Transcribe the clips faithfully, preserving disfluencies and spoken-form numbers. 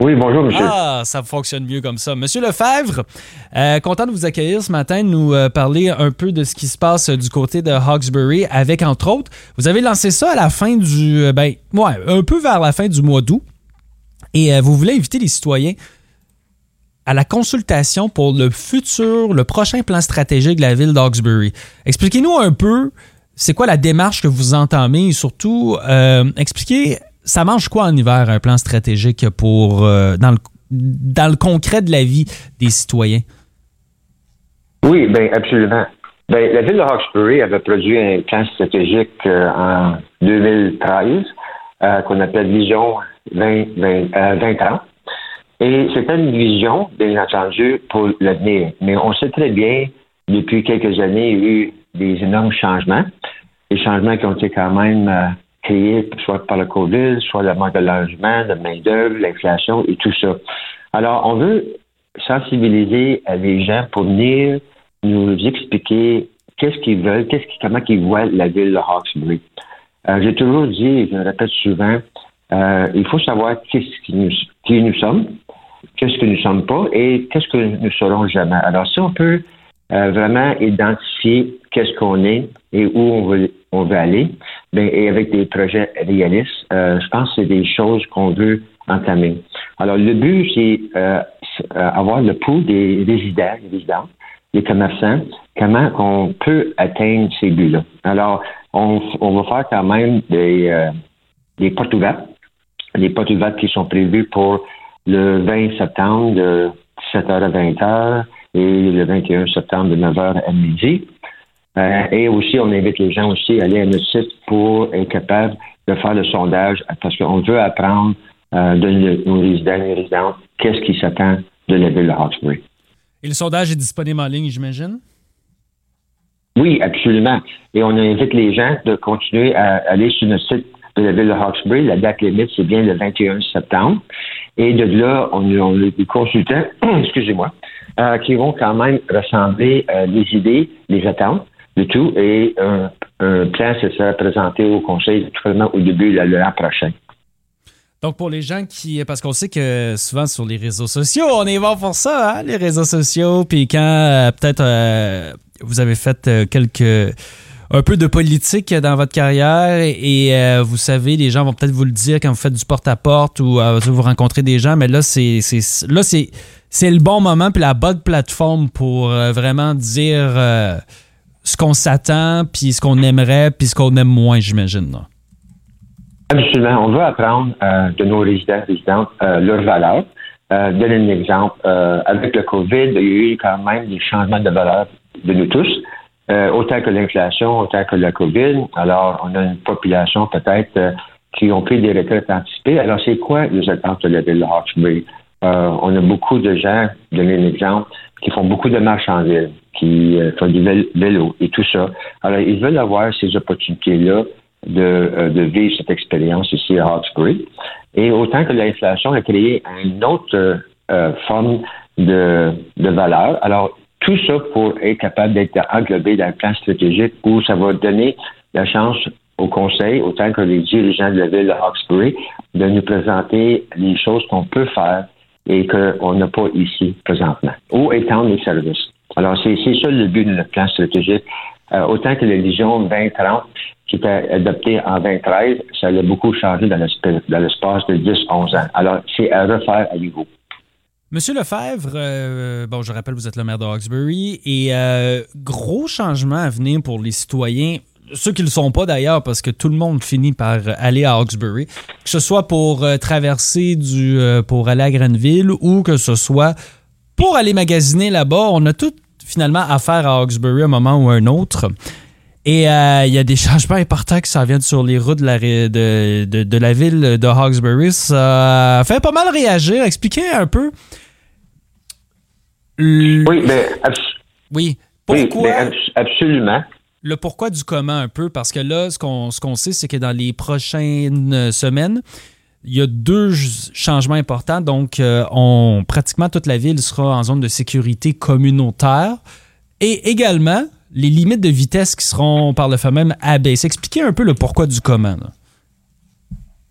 Oui, bonjour, monsieur. Ah, ça fonctionne mieux comme ça. Monsieur Lefebvre, euh, content de vous accueillir ce matin, de nous euh, parler un peu de ce qui se passe du côté de Hawkesbury avec, entre autres, vous avez lancé ça à la fin du... Euh, ben, ouais, un peu vers la fin du mois d'août. Et euh, vous voulez inviter les citoyens à la consultation pour le futur, le prochain plan stratégique de la ville d'Hawkesbury. Expliquez-nous un peu, c'est quoi la démarche que vous entamez et surtout, euh, expliquez, ça mange quoi en hiver, un plan stratégique pour euh, dans, le, dans le concret de la vie des citoyens? Oui, bien, absolument. Bien, la ville de Hawkesbury avait produit un plan stratégique euh, en deux mille treize euh, qu'on appelle Vision vingt trente. Et c'était une vision, bien entendu, pour l'avenir. Mais on sait très bien, depuis quelques années, il y a eu des énormes changements. Des changements qui ont été quand même euh, créés soit par le COVID, soit le manque de logement, de main-d'œuvre, l'inflation et tout ça. Alors, on veut sensibiliser les gens pour venir nous expliquer qu'est-ce qu'ils veulent, qu'est-ce qu'ils, comment ils voient la ville de Hawkesbury. Euh, j'ai toujours dit, et je le répète souvent, euh, il faut savoir qu'est-ce qui nous, qui nous sommes, qu'est-ce que nous ne sommes pas et qu'est-ce que nous ne serons jamais. Alors, si on peut euh, vraiment identifier qu'est-ce qu'on est et où on veut, on veut aller, bien, et avec des projets réalistes, euh, je pense que c'est des choses qu'on veut entamer. Alors, le but, c'est euh, avoir le pouls des résidents, des résidents, des commerçants, comment on peut atteindre ces buts-là. Alors, on, on va faire quand même des, euh, des portes ouvertes, des portes ouvertes qui sont prévues pour le vingt septembre de dix-sept heures à vingt heures et le vingt et un septembre de neuf heures à midi. Euh, et aussi, on invite les gens aussi à aller à notre site pour être capable de faire le sondage parce qu'on veut apprendre euh, de nos résidents et résidentes qu'est-ce qui s'attend de la ville de Hawkesbury. Et le sondage est disponible en ligne, j'imagine? Oui, absolument. Et on invite les gens de continuer à aller sur notre site de la ville de Hawkesbury. La date limite, c'est bien le vingt et un septembre. Et de là, on, on a des consultants, excusez-moi, euh, qui vont quand même rassembler euh, les idées, les attentes, le tout, et un, un plan se sera présenté au conseil naturellement au début de l'an prochain. Donc, pour les gens qui... Parce qu'on sait que souvent sur les réseaux sociaux, on est bon pour ça, hein, les réseaux sociaux. Puis quand euh, peut-être euh, vous avez fait euh, quelques... un peu de politique dans votre carrière et euh, vous savez, les gens vont peut-être vous le dire quand vous faites du porte-à-porte ou euh, vous rencontrez des gens, mais là, c'est, c'est, là, c'est, c'est le bon moment puis la bonne plateforme pour euh, vraiment dire euh, ce qu'on s'attend puis ce qu'on aimerait puis ce qu'on aime moins, j'imagine. Là. Absolument. On veut apprendre euh, de nos résidents et résidentes euh, leurs valeurs. Euh, donner un exemple. Euh, avec le COVID, il y a eu quand même des changements de valeurs de nous tous. Euh, autant que l'inflation, autant que la COVID. Alors, on a une population peut-être euh, qui ont pris des retraites anticipées. Alors, c'est quoi les attentes de la ville de Hawkesbury? Euh, on a beaucoup de gens, donner un exemple, qui font beaucoup de marches en ville, qui euh, font du vélo et tout ça. Alors, ils veulent avoir ces opportunités-là de, euh, de vivre cette expérience ici à Hawkesbury. Et autant que l'inflation a créé une autre euh, forme de, de valeur. Alors, tout ça pour être capable d'être englobé dans le plan stratégique où ça va donner la chance au conseil, autant que les dirigeants de la ville de Hawkesbury, de nous présenter les choses qu'on peut faire et qu'on n'a pas ici présentement, ou étendre les services. Alors, c'est, c'est ça le but de notre plan stratégique. Euh, autant que la vision vingt trente, qui était adoptée en vingt treize, ça a beaucoup changé dans l'espace, dans l'espace de dix à onze ans. Alors, c'est à refaire à niveau. Monsieur Lefebvre, euh, bon, je rappelle, vous êtes le maire de Hawkesbury et euh, gros changement à venir pour les citoyens, ceux qui ne le sont pas d'ailleurs, parce que tout le monde finit par aller à Hawkesbury, que ce soit pour euh, traverser du, euh, pour aller à Grenville ou que ce soit pour aller magasiner là-bas. On a tout finalement affaire à Hawkesbury à un moment ou à un autre. Et il euh, y a des changements importants qui s'en viennent sur les routes de la, de, de, de la ville de Hawkesbury. Ça fait pas mal réagir. Expliquez un peu. Le... Oui, mais abs- oui. Pourquoi? Oui, mais absolument. Le pourquoi du comment un peu. Parce que là, ce qu'on, ce qu'on sait, c'est que dans les prochaines semaines, il y a deux changements importants. Donc, euh, on, pratiquement toute la ville sera en zone de sécurité communautaire. Et également, les limites de vitesse qui seront par le fait même abaissées. Expliquez un peu le pourquoi du comment. Là.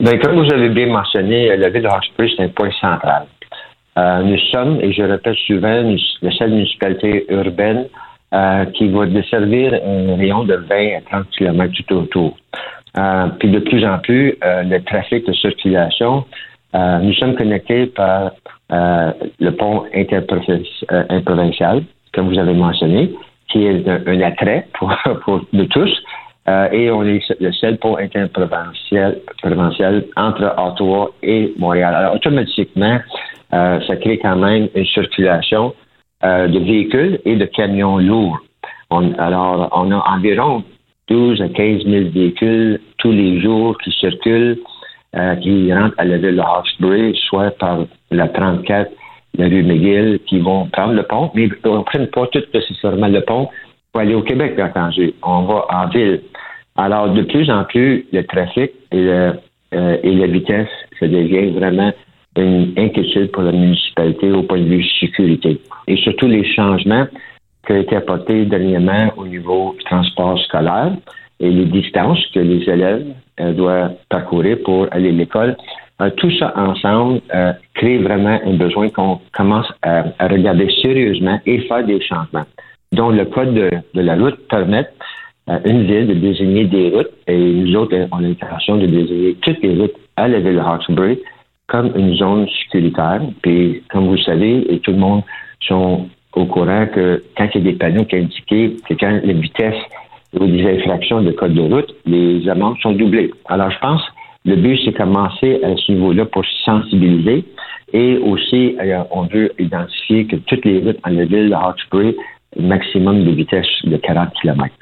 Bien, comme vous avez bien mentionné, la ville de Hawkesbury, c'est un point central. Euh, nous sommes, et je répète souvent, nous, la seule municipalité urbaine euh, qui va desservir un rayon de vingt à trente kilomètres tout autour. Euh, puis de plus en plus, euh, le trafic de circulation, euh, nous sommes connectés par euh, le pont interprovincial, comme vous avez mentionné, qui est un, un attrait pour, pour de tous. Euh, et on est le seul pont interprovincial provincial entre Ottawa et Montréal. Alors, automatiquement, euh, ça crée quand même une circulation euh, de véhicules et de camions lourds. On, alors, on a environ douze à quinze mille véhicules tous les jours qui circulent, euh, qui rentrent à la ville de Hawkesbury, soit par la trente-quatre, la rue McGill, qui vont prendre le pont, mais on ne prenne pas tout nécessairement le pont pour aller au Québec, bien entendu. On va en ville. Alors, de plus en plus, le trafic et, le, euh, et la vitesse, ça devient vraiment une inquiétude pour la municipalité au point de vue sécurité. Et surtout les changements qui ont été apportés dernièrement au niveau du transport scolaire et les distances que les élèves euh, doivent parcourir pour aller à l'école. Euh, tout ça ensemble euh, crée vraiment un besoin qu'on commence à, à regarder sérieusement et faire des changements, dont le code de, de la route permet à une ville de désigner des routes, et nous autres, on a l'intention de désigner toutes les routes à la ville de Hawkesbury comme une zone sécuritaire. Puis, comme vous le savez, et tout le monde sont au courant que quand il y a des panneaux qui indiquent que quand la vitesse ou des infractions de code de route, les amendes sont doublées. Alors, je pense le but, c'est commencer à ce niveau-là pour sensibiliser, et aussi, on veut identifier que toutes les routes en la ville de Hawkesbury, maximum de vitesse de quarante kilomètres.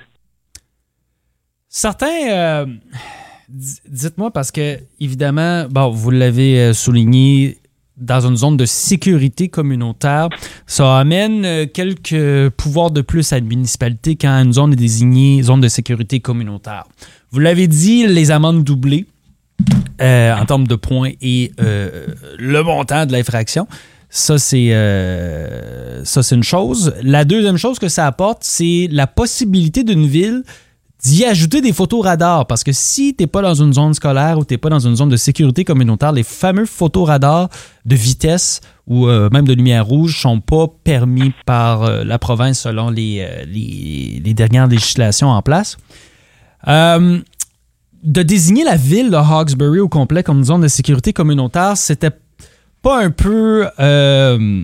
Certains, euh, dites-moi, parce que, évidemment, bon, vous l'avez souligné, dans une zone de sécurité communautaire, ça amène quelques pouvoirs de plus à une municipalité quand une zone est désignée zone de sécurité communautaire. Vous l'avez dit, les amendes doublées euh, en termes de points et euh, le montant de l'infraction. Ça, c'est euh, ça, c'est une chose. La deuxième chose que ça apporte, c'est la possibilité d'une ville d'y ajouter des photos radars. Parce que si tu n'es pas dans une zone scolaire ou tu n'es pas dans une zone de sécurité communautaire, les fameux photos radars de vitesse ou euh, même de lumière rouge ne sont pas permis par euh, la province selon les, euh, les, les dernières législations en place. Euh, de désigner la ville de Hawkesbury au complet comme une zone de sécurité communautaire, c'était pas un peu... Euh,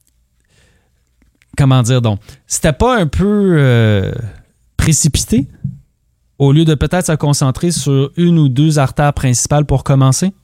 comment dire donc? C'était pas un peu euh, précipité? Au lieu de peut-être se concentrer sur une ou deux artères principales pour commencer?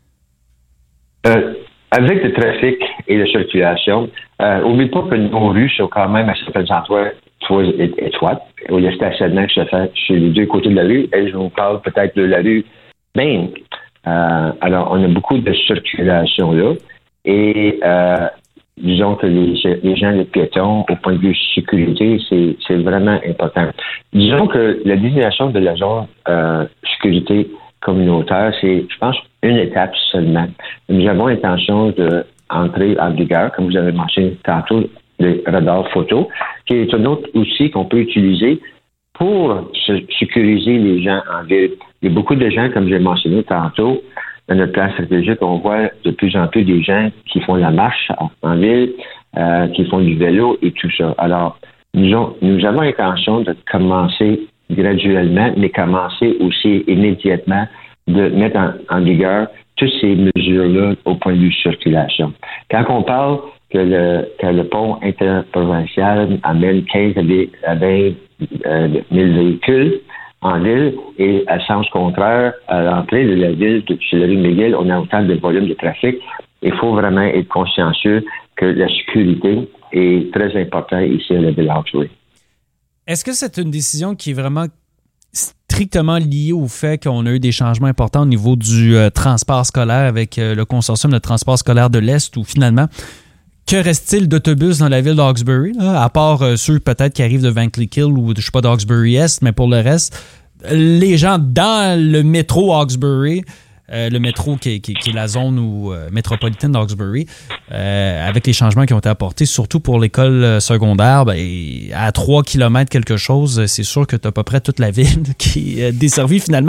Euh, avec le trafic et la circulation, euh, n'oublie pas que nos rues sont quand même à certains endroits étroites, où le stationnement se fait sur les deux côtés de la rue, et je vous parle peut-être de la rue Main. Euh, alors, on a beaucoup de circulation là, et euh, disons que les, les gens, les piétons, au point de vue sécurité, c'est, c'est vraiment important. Disons que la désignation de la zone euh, sécurité communautaire, c'est, je pense, une étape seulement. Nous avons l'intention d'entrer en vigueur, comme vous avez mentionné tantôt, le radar photo, qui est un autre outil qu'on peut utiliser pour sécuriser les gens en ville. Il y a beaucoup de gens, comme j'ai mentionné tantôt, dans notre plan stratégique, on voit de plus en plus des gens qui font la marche en ville, euh, qui font du vélo et tout ça. Alors, nous, ont, nous avons l'intention de commencer graduellement, mais commencer aussi immédiatement de mettre en, en vigueur toutes ces mesures-là au point de vue circulation. Quand on parle que le, que le pont interprovincial amène quinze à vingt euh, mille véhicules en ville, et à sens contraire, à l'entrée de la ville, sur la rue McGill, on a autant de volume de trafic. Il faut vraiment être consciencieux que la sécurité est très importante ici à la ville d'Hawkesbury. Est-ce que c'est une décision qui est vraiment strictement liée au fait qu'on a eu des changements importants au niveau du euh, transport scolaire avec euh, le consortium de transport scolaire de l'Est, où finalement, que reste-t-il d'autobus dans la ville d'Hawkesbury, là, à part euh, ceux peut-être qui arrivent de Van Cleek Hill ou je sais pas d'Hawkesbury-Est, mais pour le reste, les gens dans le métro Hawkesbury, euh, le métro qui est, qui, qui est la zone où, euh, métropolitaine d'Hawkesbury, euh, avec les changements qui ont été apportés, surtout pour l'école secondaire, ben, à trois kilomètres quelque chose, c'est sûr que tu as à peu près toute la ville qui est desservie finalement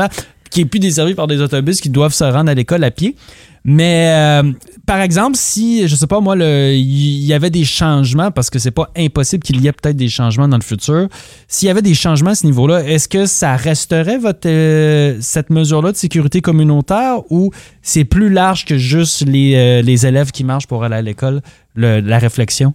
qui est plus desservie par des autobus qui doivent se rendre à l'école à pied. Mais euh, par exemple, si, je sais pas moi, il y avait des changements, parce que c'est pas impossible qu'il y ait peut-être des changements dans le futur, s'il y avait des changements à ce niveau-là, est-ce que ça resterait votre euh, cette mesure-là de sécurité communautaire ou c'est plus large que juste les, euh, les élèves qui marchent pour aller à l'école, le, la réflexion?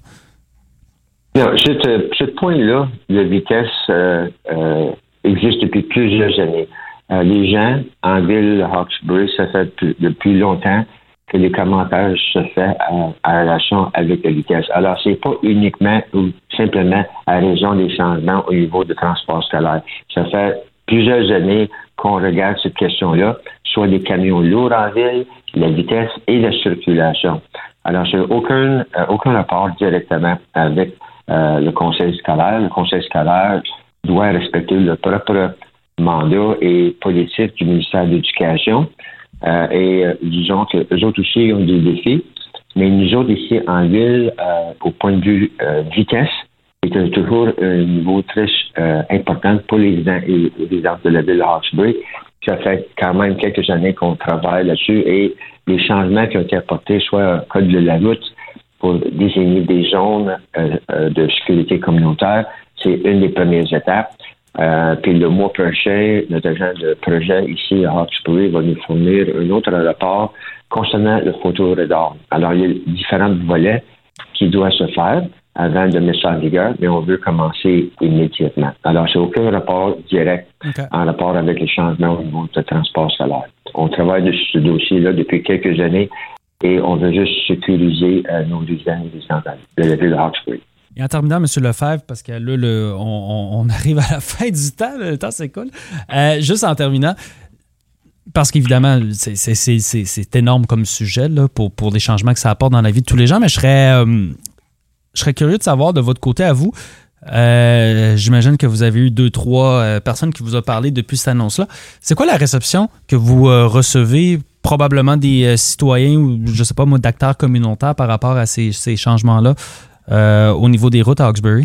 Non, ce, ce point-là, la vitesse euh, euh, existe depuis plusieurs années. Euh, les gens en ville de Hawkesbury, ça fait depuis, depuis longtemps que les commentaires se font en relation avec la vitesse. Alors, c'est pas uniquement ou simplement à raison des changements au niveau du transport scolaire. Ça fait plusieurs années qu'on regarde cette question-là, soit des camions lourds en ville, la vitesse et la circulation. Alors, c'est aucun, euh, aucun rapport directement avec euh, le conseil scolaire. Le conseil scolaire doit respecter le propre mandat et politique du ministère de l'Éducation. Euh, et euh, disons que eux autres aussi ont des défis. Mais nous autres ici en ville, euh, au point de vue euh, vitesse, c'est toujours un niveau très euh, important pour les résidents et les résidents de la ville de Hawkesbury. Ça fait quand même quelques années qu'on travaille là-dessus et les changements qui ont été apportés, soit au code de la route pour désigner des zones euh, euh, de sécurité communautaire, c'est une des premières étapes. Euh, puis le mois prochain, notre agent de projet ici à Hawkesbury va nous fournir un autre rapport concernant le photoradar. Alors, il y a différents volets qui doivent se faire avant de mettre ça en vigueur, mais on veut commencer immédiatement. Alors, c'est aucun rapport direct okay. en rapport avec les changements au niveau du transport scolaire. On travaille sur ce dossier-là depuis quelques années et on veut juste sécuriser euh, nos résidents et résidents de la ville de Hawkesbury. Et en terminant, M. Lefebvre, parce que là, le, on, on arrive à la fin du temps, le temps s'écoule. Euh, juste en terminant, parce qu'évidemment, c'est, c'est, c'est, c'est, c'est énorme comme sujet là, pour, pour les changements que ça apporte dans la vie de tous les gens, mais je serais, euh, je serais curieux de savoir de votre côté à vous. Euh, j'imagine que vous avez eu deux, trois euh, personnes qui vous ont parlé depuis cette annonce-là. C'est quoi la réception que vous euh, recevez, probablement des euh, citoyens ou, je sais pas moi, d'acteurs communautaires par rapport à ces, ces changements-là? Euh, au niveau des routes à Hawkesbury?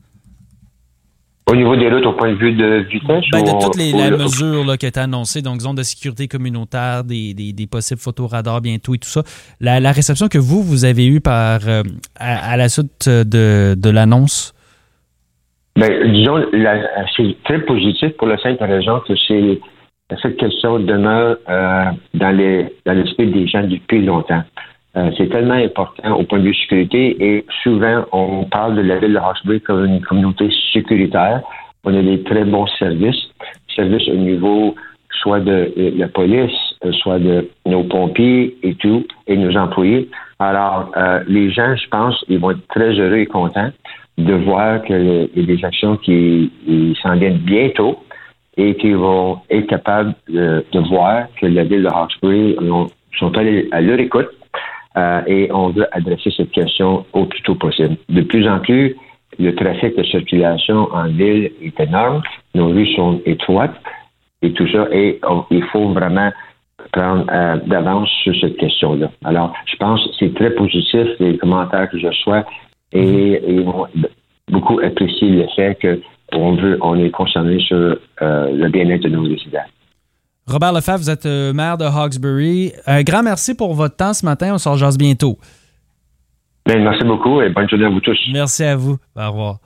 Au niveau des routes, au point de vue de vitesse? Ben, de ou, toutes les, ou les le... mesures là, qui ont été annoncées, donc zone de sécurité communautaire, des, des, des possibles photoradars bientôt et tout ça. La, la réception que vous, vous avez eue par, euh, à, à la suite de, de l'annonce? Ben, disons, la, c'est très positif pour la simple raison que c'est, cette question demeure euh, dans, les, dans l'esprit des gens depuis longtemps. Euh, c'est tellement important au point de vue sécurité et souvent on parle de la ville de Hawkesbury comme une communauté sécuritaire. On a des très bons services, services au niveau soit de, de la police, soit de nos pompiers et tout, et nos employés. Alors, euh, les gens, je pense, ils vont être très heureux et contents de voir qu'il y a des actions qui s'en viennent bientôt et qu'ils vont être capables de, de voir que la ville de Hawkesbury sont allés à leur écoute. Euh, et on veut adresser cette question au plus tôt possible. De plus en plus, le trafic de circulation en ville est énorme. Nos rues sont étroites et tout ça. Et on, il faut vraiment prendre euh, d'avance sur cette question-là. Alors, je pense que c'est très positif, les commentaires que je reçois, et, et on, beaucoup apprécient le fait qu'on veut, on est concerné sur euh, le bien-être de nos résidents. Robert Lefebvre, vous êtes euh, maire de Hawkesbury. Un grand merci pour votre temps ce matin. On se rejase bientôt. Bien, merci beaucoup et bonne journée à vous tous. Merci à vous. Au revoir.